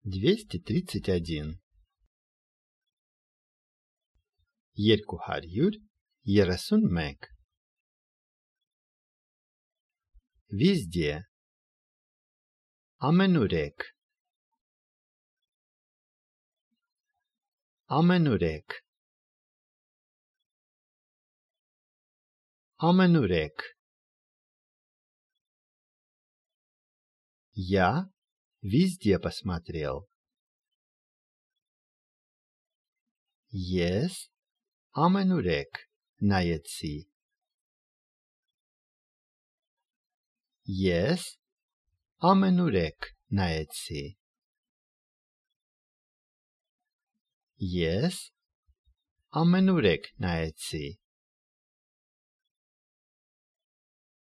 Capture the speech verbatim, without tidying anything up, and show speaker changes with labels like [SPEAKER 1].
[SPEAKER 1] двести тридцать один. երկու հարյուր երեսուն մեկ. Везде. Ամենուրեք. Ամենուրեք. Ամենուրեք. Я везде посмотрел. Ես ամենուրեք նայեցի. Ես ամենուրեք նայեցի. Ես ամենուրեք նայեցի.